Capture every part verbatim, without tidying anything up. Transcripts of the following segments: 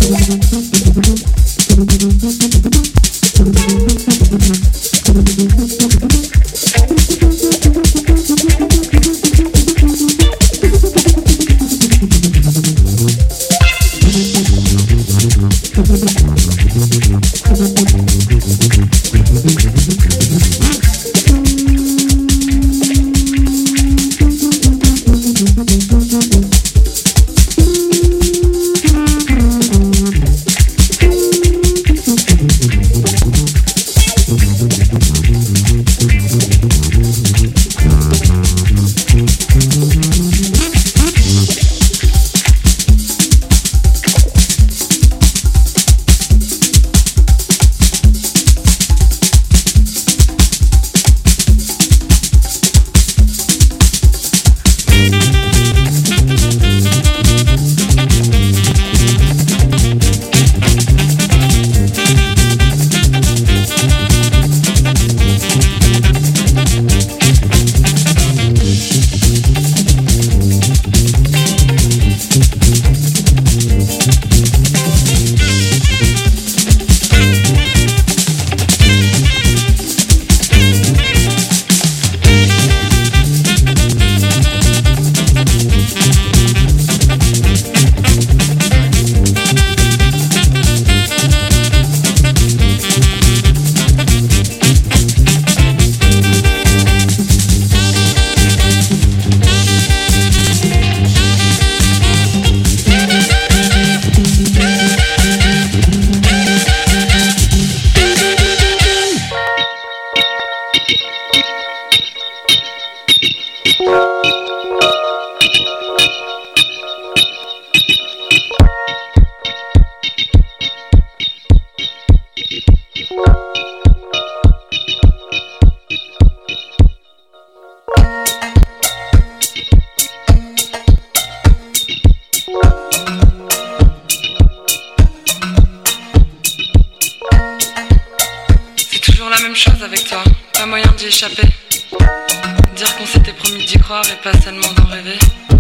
Dire qu'on s'était promis d'y croire et pas seulement d'en rêver.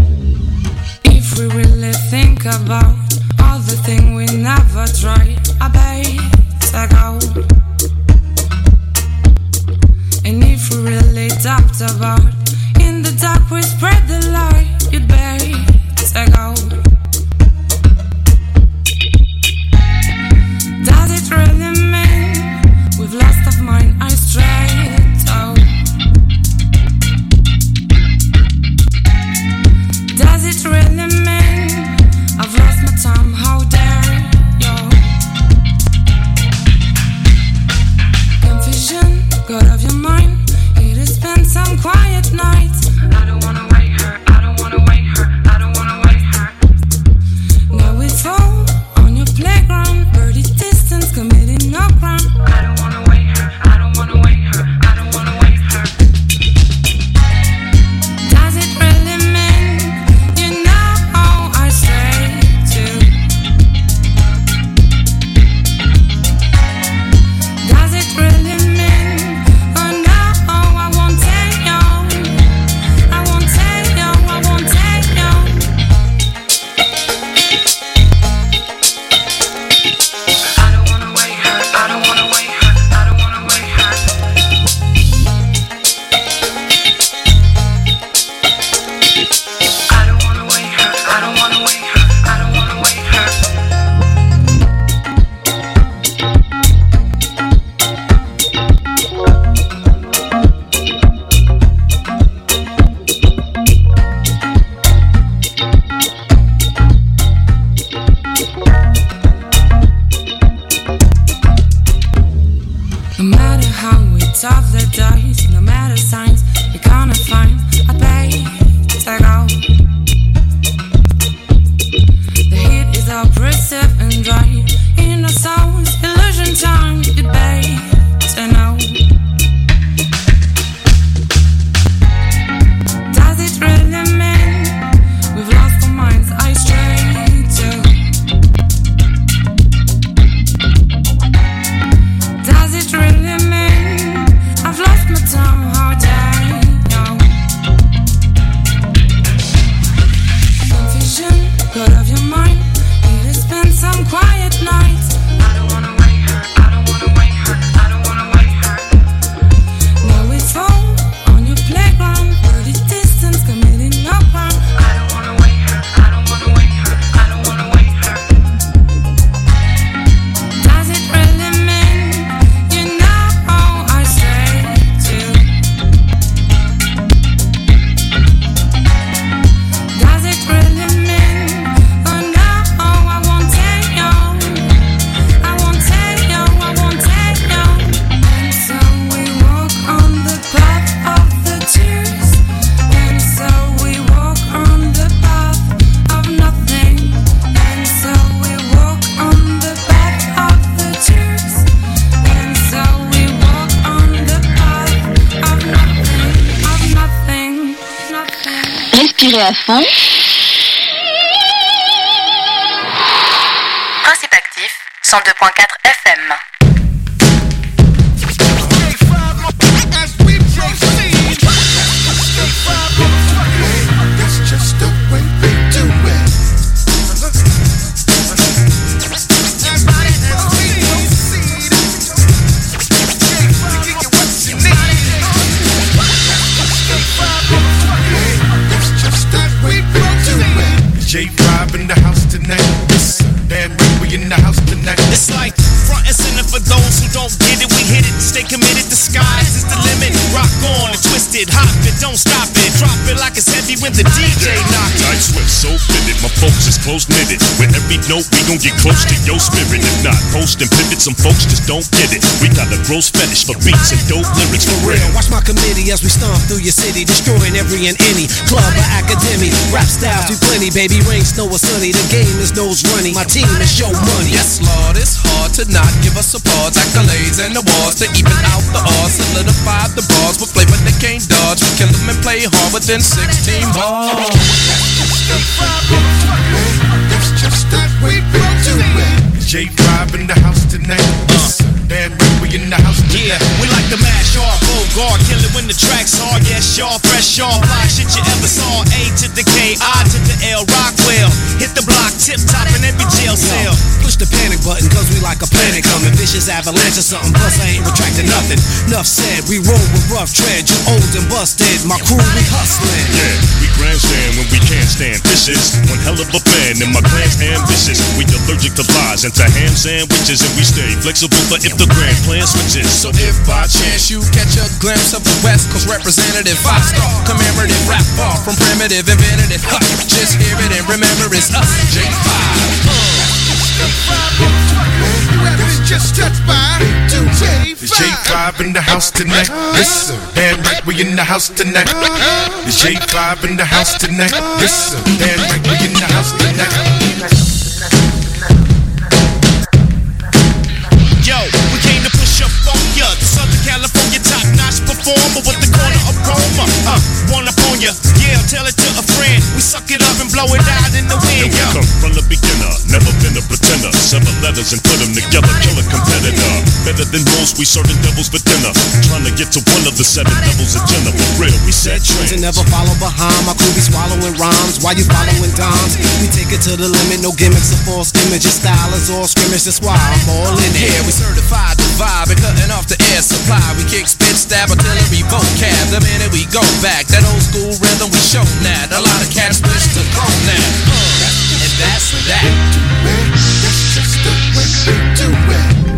If we really think about all the things we never tried, I better go. And if we really talked about in the dark we spread the light, you'd better go. Does it really mean we've lost our mind? I strayed out. Does it really mean I've lost my time? How dare you? Confusion got off your mind. Here to spend some quiet nights. I don't wanna wake her, I don't wanna wake her, I don't wanna wake her. Now we fall on your playground, birdie distance, committing no crime. I don't wanna wake her, I don't wanna wake her, I don't wanna wake her. Does it really mean you know I strayed too? Does it really mean oh no, I won't take you, I won't take you, I won't take you. I don't wanna wake her, I don't wanna wake her, I don't wanna wake her. I don't wanna wake her, I don't wanna wake her, I don't wanna wake her. No matter how we toss the dice, no matter signs we're gonna find, I better go. The heat is oppressive and dry in our souls, illusion time, you better know. Does it really mean we've lost our minds? I stray too. Does it really mean I've lost my time? How dare you? Confusion got off your mind. Need to spend some quiet tirez à fond. Principe actif, cent deux point quatre F M. J five in the house tonight. Damn right, we in the house tonight. It's like front and center for those who don't get it. We hit it, stay committed. The skies is the limit. Rock on and twist it, hop it, don't stop it. Drop it like it's heavy when the D J knocks it. Tight sweat, so fitted. My folks is close knitted. With every note, we gon' get close to your spirit. If not, post and pivot. Some folks just don't get it. We got a gross fetish for beats and dope lyrics for real. Watch my committee as we stomp through your city, destroying every and any club or academy. Rap styles, we plenty, baby. Rain, snow, or sunny. The game is nose running. My team is show money. Yes, Lord, it's hard to not give us applause, accolades, and awards to even out the odds. Solidify the bars with flavor they can't dodge. We kill them and play hard within sixteen bars. That's just that we do it. J five in the house tonight. Uh, damn right, we in the house tonight. Yeah, we like to mash hard, Bogart, kill it when the track's hard. Yes, y'all, fresh, y'all, fly shit you ever saw. A to the K, I to the L, Rockwell. Hit the block, tip top in every jail cell. Push the panic button, cause we like a planet coming. Vicious avalanche or something, plus I ain't retracting nothing. Enough said, we roll with rough tread. You old and busted, my crew, we hustling. Yeah, we grandstand when we can't stand. This is one hell of a band, and my clan's ambitious. We allergic to lies and to ham sandwiches, and we stay flexible for if the grand plan switches. So if by chance you catch a glimpse of the West Coast representative, five star commemorative, rap far from primitive, invented it. Huh, just hear it and remember it's us, J five. Just touched by J five. J five in the house tonight. Listen, damn right, we in the house tonight. The J five in the house tonight. Listen, damn right, we in the house tonight. Yo, we came to push up on ya. The Southern California top-notch performer with the corner aroma. Uh, one up on ya, yeah, tell it to a friend. We suck it up and blow it out in the wind, yo. Yo. Come from the beginner, never been a pretender. Seven letters and put them together, kill a competitor. Better than most, we serving devils for dinner. Trying to get to one of the seven levels of Jenna. For real, we said trends. And never follow behind, my crew be swallowing rhymes. While you following dimes, we take it to the limit. No gimmicks or false images. Style is all scrimmage, that's why I'm all in here. Yeah, we certified the vibe and cutting off the air supply. We kick, spit, stab, artillery, vocab. The minute we go back, that old school rhythm we show that. A lot of cats wish to go now. Uh, and that's that. That's just the way we do it.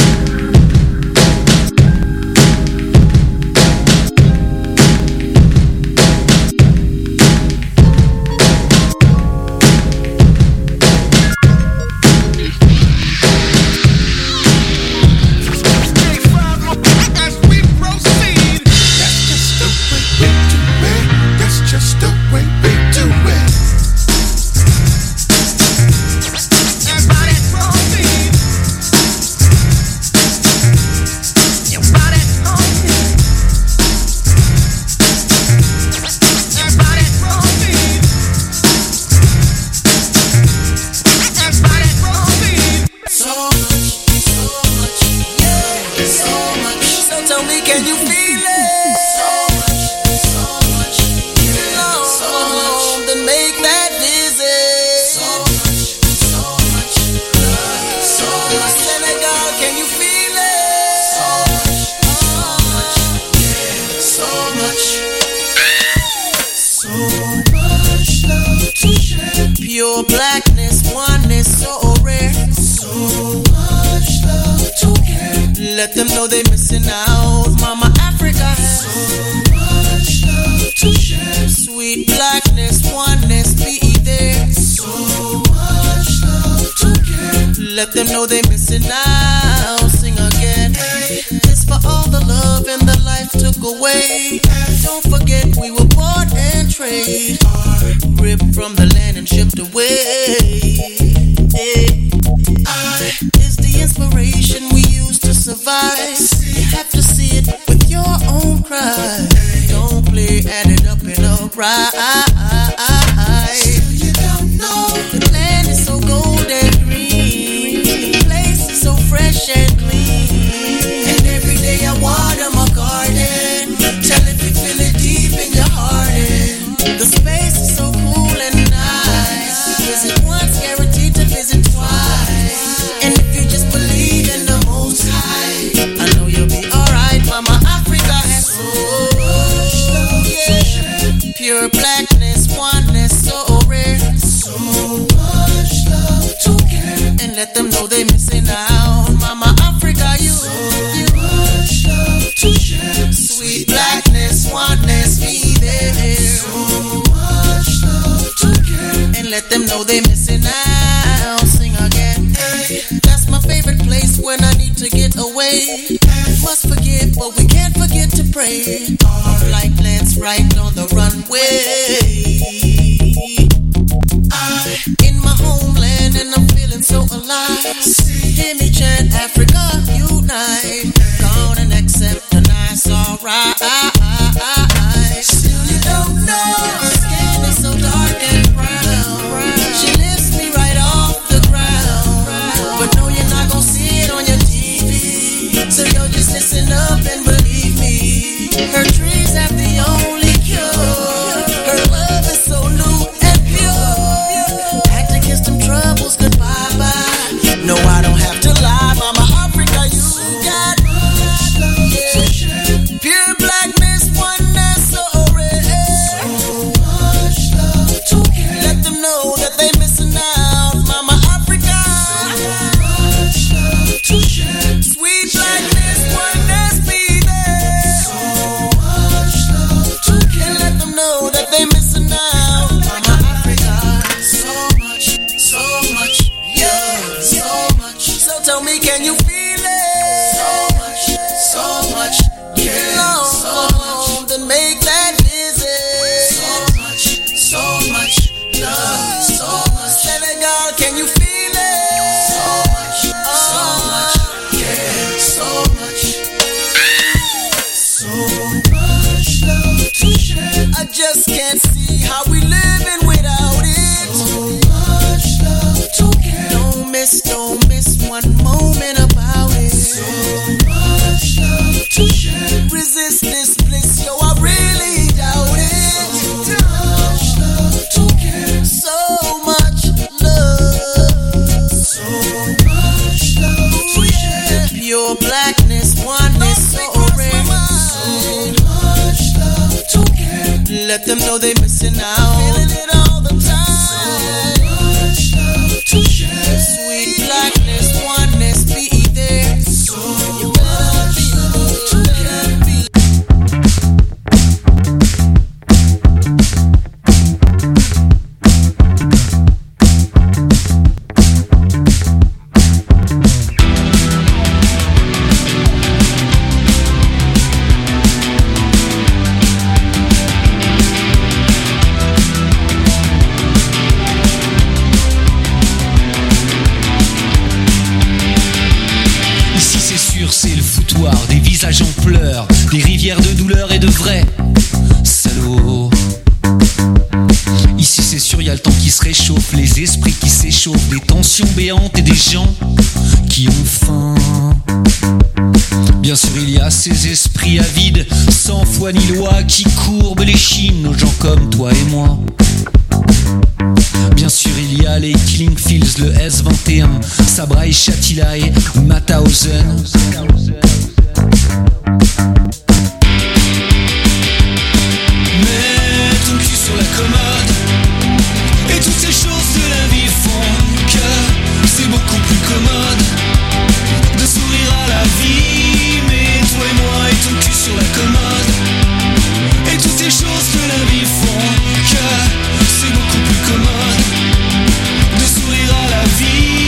Let them know they missing out, Mama Africa. So much love to share. Sweet blackness, oneness, be there. So much love to care. Let them know they missing out. Sing again. Hey, this for all the love and the life took away. Don't forget we were bought and traded, ripped from the land and shipped away. Hey, I is the inspiration we use to survive. You have to see it with your own cry. Don't play, add it up and upright. let them know they missing out. Mama Africa, you, you much love to share. Sweet blackness, oneness, be there. So much love to give, and let them know they missing out. Sing again. Hey, that's my favorite place when I need to get away. Must forgive, but we can't forget to pray. Our flight lands right on the runway. I in my homeland and I'm feeling so alive. Hear me chant, Africa unite. Gone and accept the nice, alright. Still you don't know, my skin is so dark and brown. She lifts me right off the ground, but no, you're not gonna see it on your T V. So yo, just listen up and believe me. Her trees have the only cure. Her love is so new and pure. Act against them troubles, goodbye, bye. No, I don't have to lie, Mama Africa, you got much love to share. Pure blackness, oneness, so rare. So much love to give. Let them know that they missing out, Mama Africa. So much love to share. Sweet blackness, oneness, be there. So much love to give. And let them know that they missing out, Mama Africa. So much, so much, yeah, so much. So tell me, can you feel it? So much, so much, yeah, Lord, so much. Then make that visit. So much, so much love, so much. Baby girl, can you feel it? So much, so much, yeah, so much. So much love to share. I just can't see how we living without it. So much love to give. Don't miss, don't miss one moment about it. So much love to share. Resist this bliss, yo, I really doubt it. So much love to give. So much love. So much love to share. Pure blackness, oneness, so rare. So much love to give. Let them know they missing out. Feeling it all the time. So much love to share. Sweet blackness, oneness, be there. So you better be to be. Ici c'est sûr, c'est le foutoir, des visages en pleurs, des rivières de douleur et de vrais salauds. Ici c'est sûr, y a le temps qui se réchauffe, les esprits qui s'échauffent, des tensions béantes et des gens qui ont faim. Bien sûr il y a ces esprits avides, sans foi ni loi, qui courbent les chines aux gens comme toi et moi. Bien sûr il y a les Killing Fields, le S vingt et un, Sabra et Shatila et Mauthausen. Mets ton cul sur la commode, et toutes ces choses de la vie font que c'est beaucoup plus commode de sourire à la vie. Mais toi et moi et ton cul sur la commode, et toutes ces choses de la vie font que c'est beaucoup plus commode de sourire à la vie.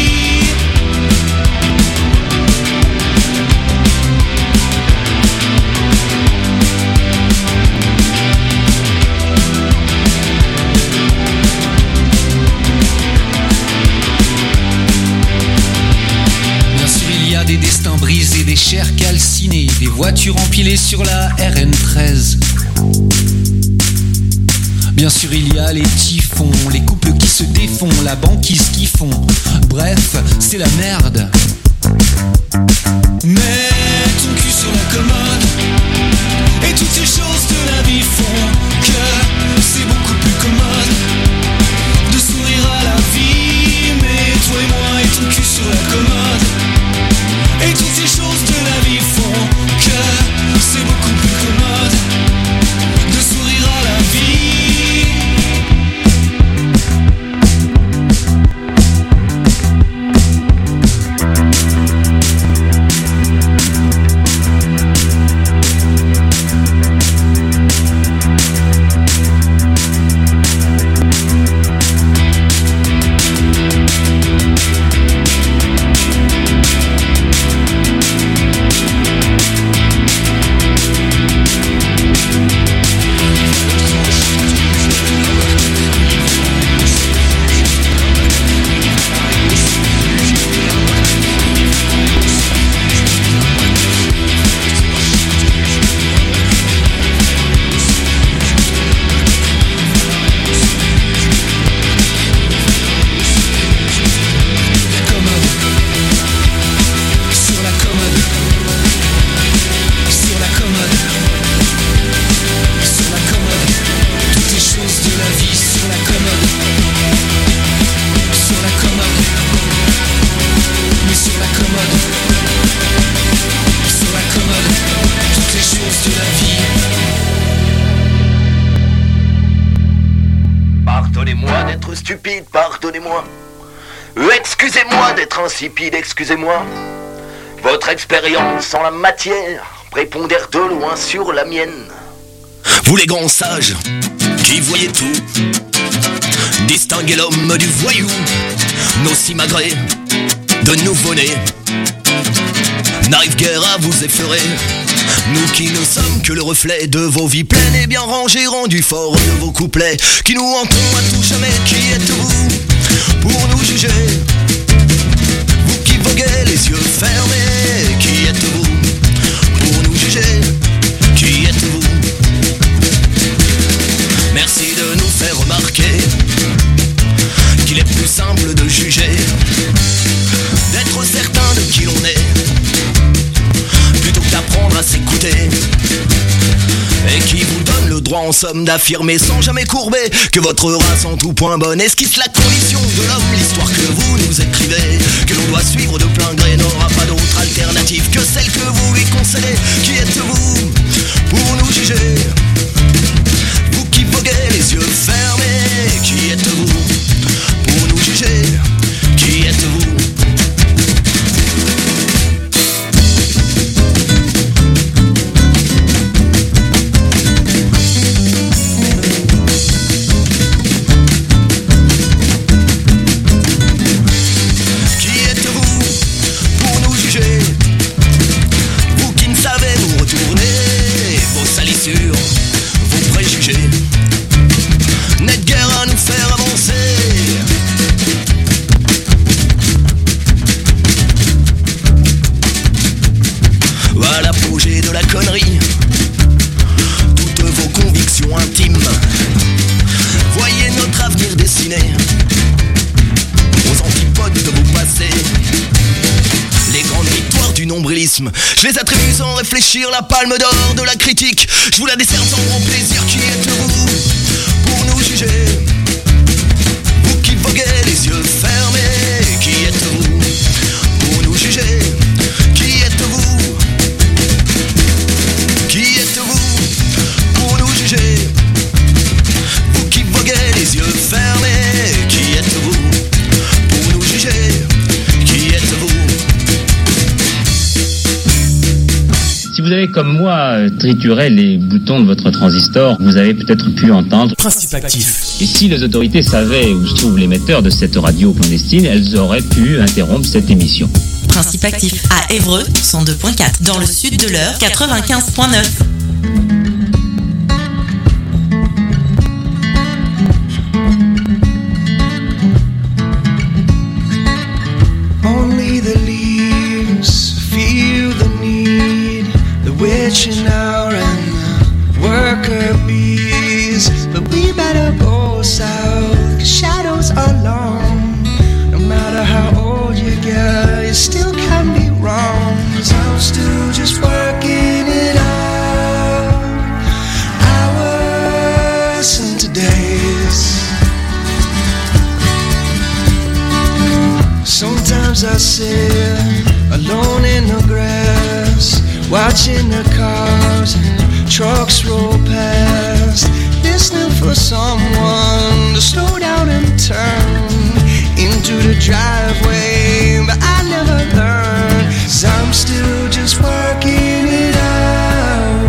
Bien sûr il y a des destins brisés, des chairs calcinées, des voitures empilées sur la R N treize. Bien sûr il y a les typhons, les couples qui se défont, la banquise qui fond. Bref, c'est la merde. Mets ton cul sur la commode, et toutes ces choses de la vie font que c'est beaucoup plus commode de sourire à la vie. Mais toi et moi et ton cul sur la commode, et toutes ces choses de la vie font que c'est beaucoup plus commode de sourire à la vie. stupide, pardonnez-moi. Euh, excusez-moi d'être insipide, excusez-moi. Votre expérience en la matière prépondère de loin sur la mienne. Vous les grands sages qui voyez tout, distinguez l'homme du voyou, nos simagrées de nouveau-nés n'arrive guère à vous effleurer. Nous qui ne sommes que le reflet de vos vies pleines et bien rangées, rendus forts de vos couplets, qui nous hantons à tout jamais. Qui êtes-vous pour nous juger? Vous qui voguez les yeux fermés, qui êtes-vous pour nous juger? Qui êtes-vous? Merci de nous faire remarquer qu'il est plus simple de juger, d'être certain de qui l'on est, plutôt que d'apprendre à s'écouter, et qui vous donne le droit en somme d'affirmer sans jamais courber que votre race en tout point bonne esquisse la condition de l'homme. L'histoire que vous nous écrivez, que l'on doit suivre de plein gré, n'aura pas d'autre alternative que celle que vous lui concédez. Qui êtes-vous pour nous juger? Vous qui voguez les yeux fermés, qui êtes-vous pour nous juger? Qui êtes-vous? Je les attribue sans réfléchir, la palme d'or de la critique. Je vous la décerne sans grand plaisir. Qui êtes-vous pour nous juger? Vous qui voguez les yeux fermés, qui êtes-vous pour nous juger? Qui êtes-vous? Qui êtes-vous pour nous juger? Vous qui voguez les yeux fermés, qui êtes-vous pour nous juger? Qui êtes-vous? Si vous avez comme moi trituré les boutons de votre transistor, vous avez peut-être pu entendre Principe actif. Et si les autorités savaient où se trouve l'émetteur de cette radio clandestine, elles auraient pu interrompre cette émission. Principe actif à Évreux, cent deux point quatre, dans le sud de l'Eure, quatre-vingt-quinze point neuf. Only the leaves feel the need, the witching hour and the worker bees. But we better go south, 'cause shadows are long. No matter how old you get, you still can be wrong. 'Cause I'm still just working it out, hours into days. Sometimes I sit alone in the grass, watching the cars and trucks roll past, listening for someone to slow down and turn into the driveway. But I never learn, 'cause I'm still just working it out,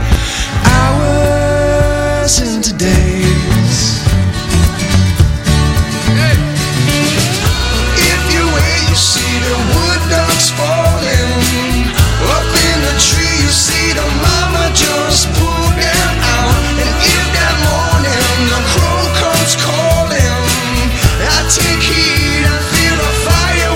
hours into days. You see the wood ducks falling, up in the tree you see the mama just pulled them out. And if that morning the crow comes calling, I take heed, I feel a fire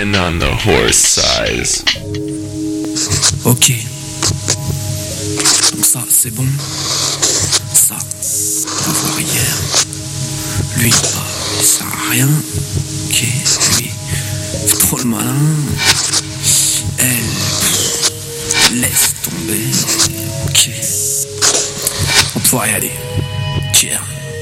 been on the horse size. Ok. Donc ça, c'est bon. Ça, on va voir hier. Lui, bah, il sert à rien. Ok, lui, c'est trop le malin. Elle, laisse tomber. Ok. On pourra y aller. Tiens.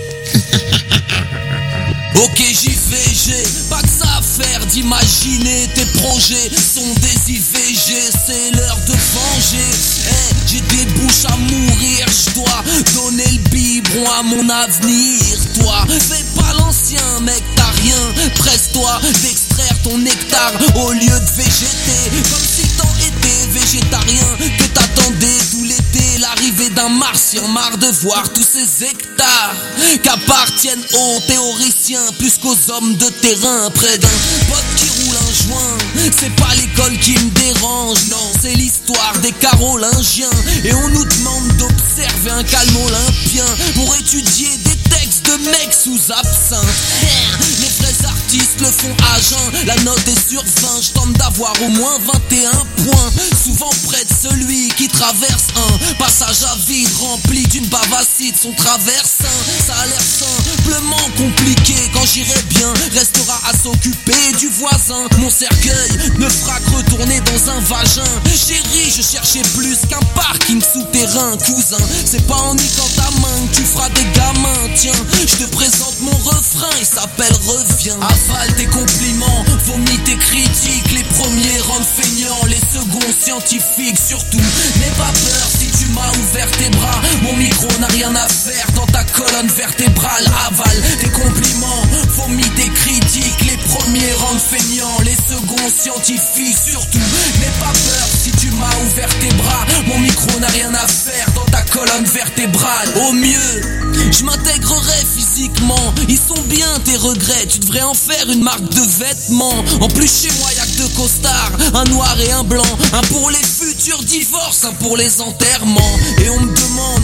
Ok, j'y vais, j'ai pas que ça à faire d'imaginer. Tes projets sont des I V G, c'est l'heure de venger. Hey, j'ai des bouches à mourir, je dois donner le biberon à mon avenir. Toi, fais pas l'ancien mec, t'as rien. Presse-toi d'extraire ton nectar au lieu de végéter. Comme si t'en étais végétarien, que t'attendais tout l'été l'arrivée d'un martien. Marre de voir tous ces hectares qu'appartiennent aux théoriciens plus qu'aux hommes de terrain. Près d'un pote qui roule un joint, c'est pas l'école qui me dérange, non, c'est l'histoire des Carolingiens. Et on nous demande d'observer un calme olympien pour étudier des textes de mecs sous absinthe. Les vrais artistes le font à jeun, la note est sur vingt, je tente d'avoir au moins vingt et un points. Souvent près de celui qui traverse un passage à vide rempli d'une bave acide. Son traversin, ça a l'air simplement compliqué. Quand j'irai bien, restera à s'occuper du voisin. Mon cercueil ne fera que retourner dans un vagin. Chérie, je cherchais plus qu'un parking souterrain. Cousin, c'est pas en niquant ta main que tu feras des gamins. Tiens, je te présente mon refrain, il s'appelle Reviens. Avale tes compliments, vomis tes critiques. Les premiers rendent feignants, les seconds scientifiques. Surtout, n'aie pas peur si tu m'as ouvert tes bras. Mon micro n'a rien à faire dans ta colonne vertébrale. Avale tes compliments, vomis tes critiques. Les premiers rendent feignants, les seconds scientifiques. Surtout, n'aie pas peur si tu m'as ouvert tes bras. Mon micro n'a rien à faire dans ta colonne vertébrale. Au mieux, je m'intégrerai physiquement. Ils sont bien tes regrets, tu devrais en faire une marque de vêtements. En plus chez moi y'a que deux costards, un noir et un blanc. Un pour les futurs divorces, un pour les enterrements. Et on me demande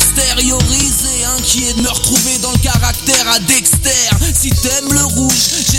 d'extérioriser, inquiet de me retrouver dans le caractère à Dexter. Si t'aimes le rouge, j'ai